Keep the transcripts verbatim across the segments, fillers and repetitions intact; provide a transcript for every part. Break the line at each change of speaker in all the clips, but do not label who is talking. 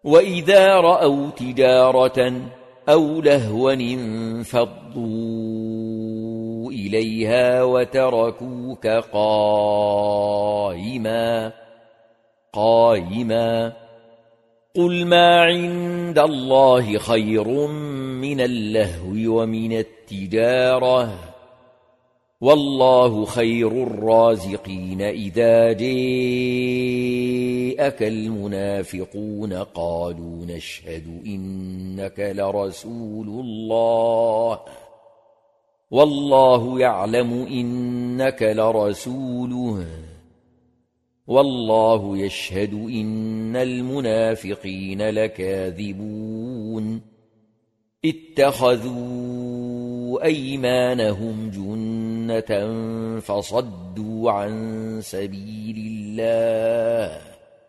وإذا رأوا تجارة أو لهوا انفضوا إليها وتركوك قائما قائما قل ما عند الله خير من اللهو ومن التجارة والله خير الرازقين. إذا جاءك المنافقون قالوا نشهد إنك لرسول الله والله يعلم إنك لرسوله والله يشهد إن المنافقين لكاذبون. اتخذوا أيمانهم جنة فصدوا عن سبيل الله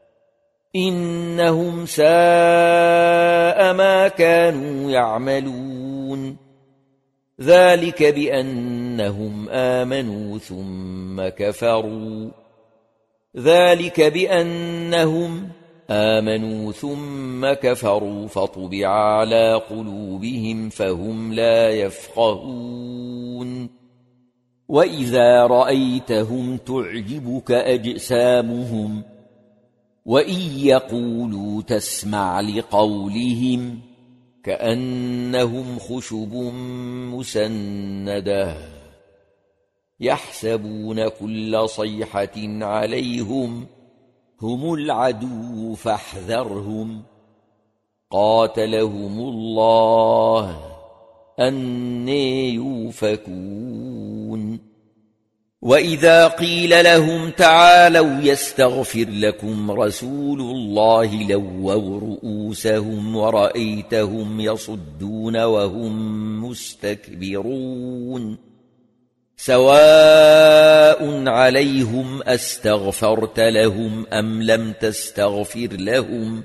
إنهم ساء ما كانوا يعملون. ذلك بأنهم آمنوا ثم كفروا ذلك بأنهم آمنوا ثم كفروا فطبع على قلوبهم فهم لا يفقهون. وإذا رأيتهم تعجبك أجسامهم وإن يقولوا تسمع لقولهم كأنهم خشب مسندة يحسبون كل صيحة عليهم هم العدو فاحذرهم قاتلهم الله أنى يؤفكون. وإذا قيل لهم تعالوا يستغفر لكم رسول الله لووا رؤوسهم ورأيتهم يصدون وهم مستكبرون. سواء عليهم أستغفرت لهم أم لم تستغفر لهم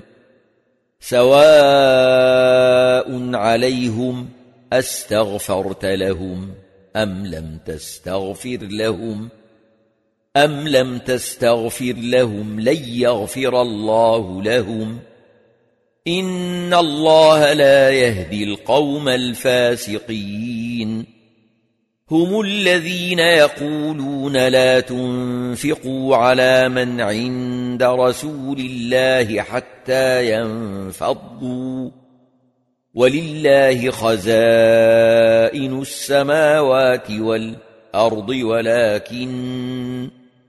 سواء عليهم أستغفرت لهم أم لم تستغفر لهم أم لم تستغفر لهم لن يغفر الله لهم إن الله لا يهدي القوم الفاسقين. هم الذين يقولون لا تنفقوا على من عند رسول الله حتى ينفضوا ولله خزائن السماوات والأرض ولكن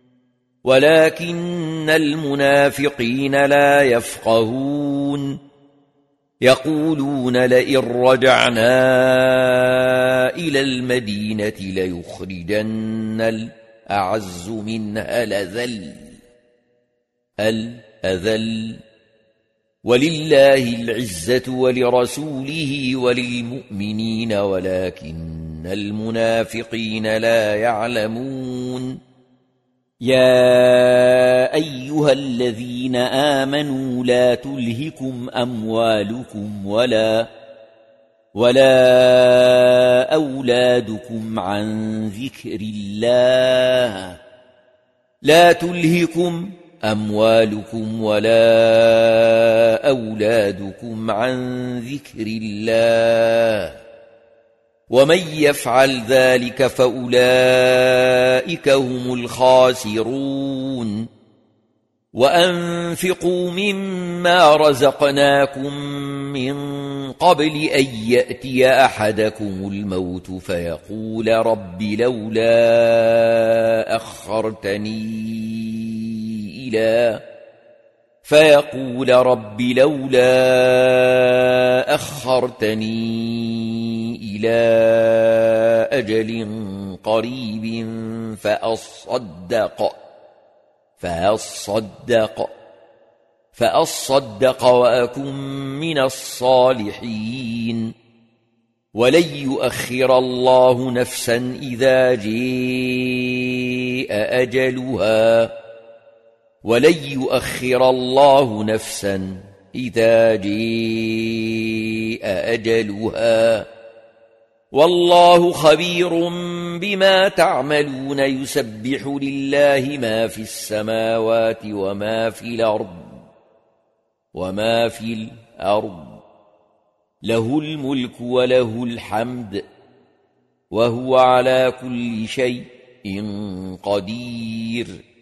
ولكن المنافقين لا يفقهون. يقولون لئن رجعنا إلى المدينة ليخرجن الأعز منها الأذل الأذل ولله العزة ولرسوله وللمؤمنين ولكن المنافقين لا يعلمون. يا أيها الذين آمنوا لا تلهكم أموالكم ولا ولا أولادكم عن ذكر الله لا تلهكم أموالكم ولا أولادكم عن ذكر الله ومن يفعل ذلك فأولئك هم الخاسرون. وأنفقوا مما رزقناكم من قبل أن يأتي أحدكم الموت فيقول رب لولا أخرتني إلى فيقول رب لولا أخرتني إلى أجل قريب فأصدق فأصدق فأصدق وأكن من الصالحين. ولن يؤخر الله نفسا إذا جاء أجلها ولن يؤخر الله نفسا إذا جاء أجلها والله خبير بما تعملون. يسبح لله ما في السماوات وما في الأرض وما في الأرض له الملك وله الحمد وهو على كل شيء قدير